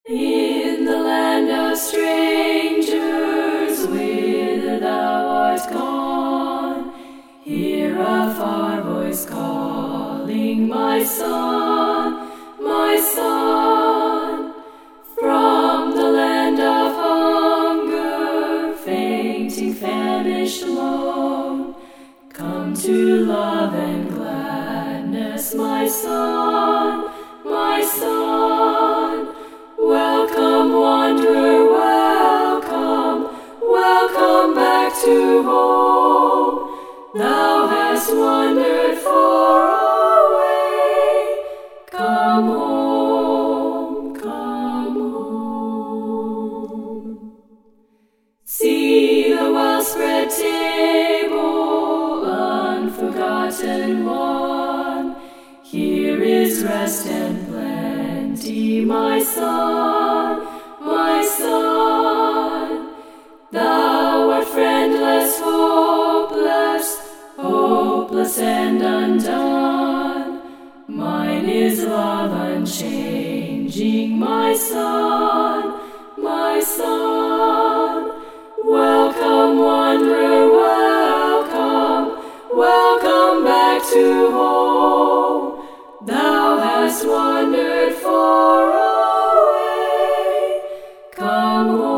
In the land of strangers, whither thou art gone, hear a far voice calling, my son, my son. From the land of hunger, fainting, famished, lone, come to love and gladness, my son, my son. Welcome, wanderer, welcome, welcome back to home. Thou hast wandered far away. Come home, come home. See the well-spread table, unforgotten one. Here is rest and plenty, my son, my son. Thou art friendless, hopeless, hopeless and undone. Mine is love unchanging, my son, my son. Welcome, wanderer, welcome, welcome back to home. Thou hast wandered far away. Come home.